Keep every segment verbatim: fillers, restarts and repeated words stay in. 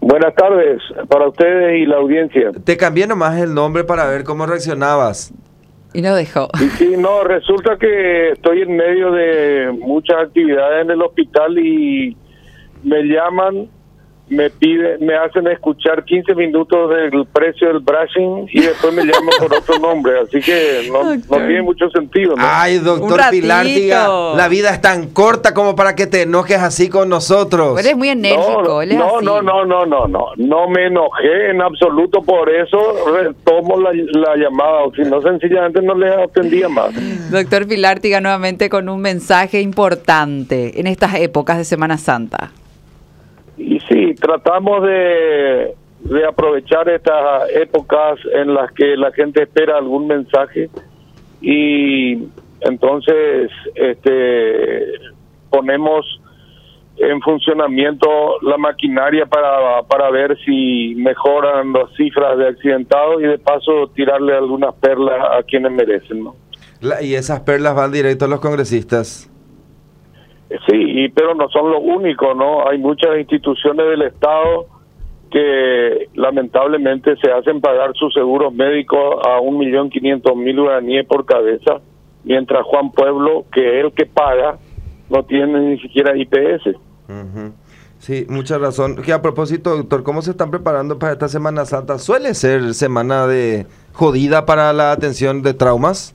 Buenas tardes para ustedes y la audiencia. Te cambié nomás el nombre para ver cómo reaccionabas. Y no dejó. Y sí, no, resulta que estoy en medio de muchas actividades en el hospital y me llaman, me piden, me hacen escuchar quince minutos del precio del brushing y después me llaman por otro nombre, así que no, no tiene mucho sentido, ¿no? Ay, doctor Pilártiga, la vida es tan corta como para que te enojes así con nosotros. Pero eres muy enérgico, No, él es no, así. no, no, no, no, no, no me enojé en absoluto, por eso retomo la, la llamada, o si no, sencillamente no les atendía más. Doctor Pilártiga, nuevamente con un mensaje importante en estas épocas de Semana Santa. Y sí, tratamos de, de aprovechar estas épocas en las que la gente espera algún mensaje y entonces este ponemos en funcionamiento la maquinaria para, para ver si mejoran las cifras de accidentados y de paso tirarle algunas perlas a quienes merecen, ¿no? La, y esas perlas van directo a los congresistas. Sí, pero no son los únicos, ¿no? Hay muchas instituciones del Estado que lamentablemente se hacen pagar sus seguros médicos a un millón quinientos mil guaraníes por cabeza, mientras Juan Pueblo, que es el que paga, no tiene ni siquiera I P S. Uh-huh. Sí, mucha razón. Que a propósito, doctor, ¿cómo se están preparando para esta Semana Santa? ¿Suele ser semana de jodida para la atención de traumas?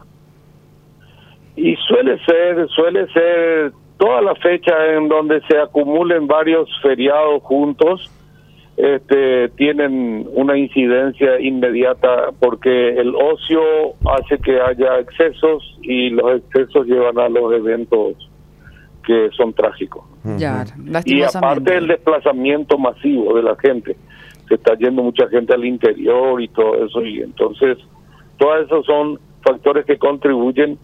Y suele ser, suele ser toda la fecha en donde se acumulen varios feriados juntos, este, tienen una incidencia inmediata porque el ocio hace que haya excesos y los excesos llevan a los eventos que son trágicos. Ya, y aparte el desplazamiento masivo de la gente, se está yendo mucha gente al interior y todo eso, y entonces todos esos son factores que contribuyen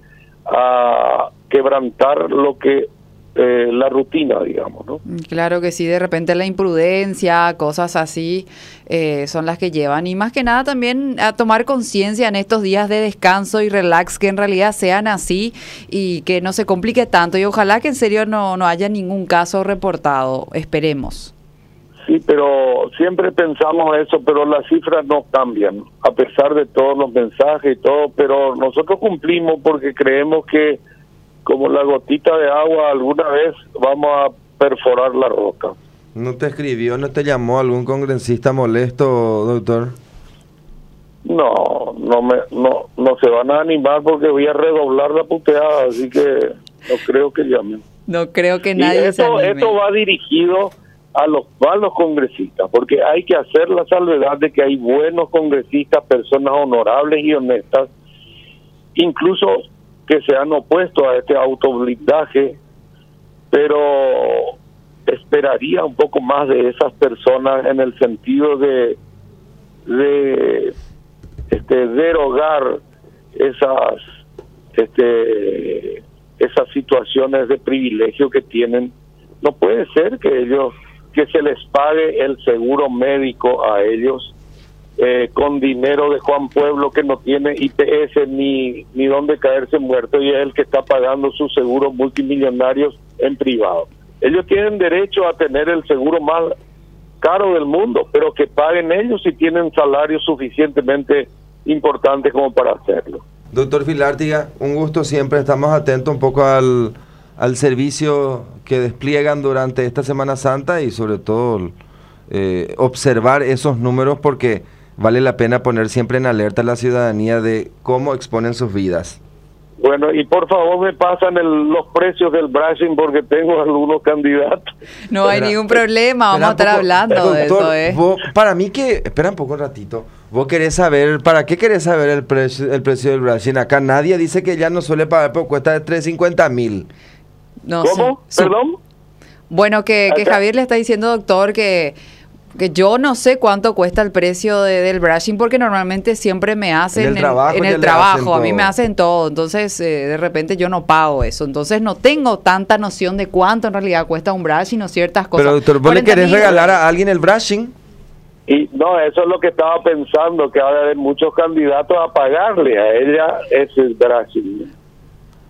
a quebrantar lo que eh, la rutina, digamos, ¿no? Claro que sí, de repente la imprudencia, cosas así eh, son las que llevan, y más que nada también a tomar conciencia en estos días de descanso y relax, que en realidad sean así y que no se complique tanto, y ojalá que en serio no, no haya ningún caso reportado, esperemos. Sí, pero siempre pensamos eso, pero las cifras no cambian, a pesar de todos los mensajes y todo, pero nosotros cumplimos porque creemos que como la gotita de agua alguna vez vamos a perforar la roca. ¿No te escribió, no te llamó algún congresista molesto, doctor? No, no me, no, no se van a animar porque voy a redoblar la puteada, así que no creo que llamen. No creo que nadie y esto, se anime. Esto va dirigido a los malos congresistas, porque hay que hacer la salvedad de que hay buenos congresistas, personas honorables y honestas, incluso que se han opuesto a este autoblindaje, pero esperaría un poco más de esas personas en el sentido de de este derogar esas este esas situaciones de privilegio que tienen. No puede ser que ellos que se les pague el seguro médico a ellos eh, con dinero de Juan Pueblo, que no tiene I P S ni ni dónde caerse muerto, y es el que está pagando sus seguros multimillonarios en privado. Ellos tienen derecho a tener el seguro más caro del mundo, pero que paguen ellos si tienen salarios suficientemente importantes como para hacerlo. Doctor Pilártiga, un gusto siempre. Estamos atentos un poco al, al servicio que despliegan durante esta Semana Santa y sobre todo eh, observar esos números, porque vale la pena poner siempre en alerta a la ciudadanía de cómo exponen sus vidas. Bueno, y por favor me pasan el, los precios del brushing porque tengo algunos candidatos. No hay ningún problema, vamos a estar poco, hablando doctor, de eso, ¿eh? Vos, para mí que, espera un poco un ratito, vos querés saber, ¿para qué querés saber el precio, el precio del brushing? Acá nadie dice que ya no suele pagar, pero cuesta de trescientos cincuenta mil. No, ¿Cómo? sí, ¿Perdón? Bueno, que, que Acá. Javier le está diciendo, doctor, que... que yo no sé cuánto cuesta el precio de, del brushing, porque normalmente siempre me hacen En el trabajo, en ya el le trabajo, hacen a mí todo. me hacen todo, entonces eh, de repente yo no pago eso, entonces no tengo tanta noción de cuánto en realidad cuesta un brushing o ciertas cosas. Pero doctor, ¿vos le cuarenta querés mil. regalar a alguien el brushing? Y no, eso es lo que estaba pensando, que va a haber muchos candidatos a pagarle a ella ese brushing.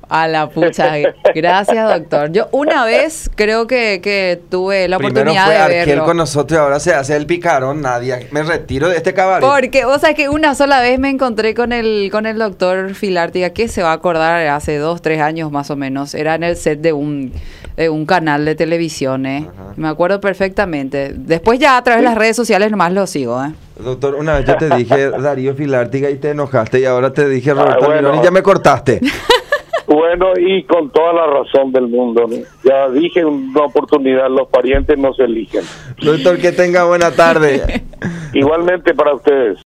A la pucha. Gracias, doctor. Yo una vez creo que, que tuve la Primero oportunidad fue de Argel verlo. con nosotros y ahora se hace el picarón. Nadie. Me retiro de este cabaret. Porque, o sea, que una sola vez me encontré con el con el doctor Filártiga, que se va a acordar hace dos, tres años más o menos. Era en el set de un, de un canal de televisión, ¿eh? Ajá. Me acuerdo perfectamente. Después ya a través de las redes sociales nomás lo sigo, ¿eh? Doctor, una vez yo te dije Darío Filártiga y te enojaste y ahora te dije Roberto Ah, bueno. Almirón y ya me cortaste. Bueno, y con toda la razón del mundo, ¿no? Ya dije una oportunidad, los parientes no se eligen. Doctor, que tenga buena tarde. Igualmente para ustedes.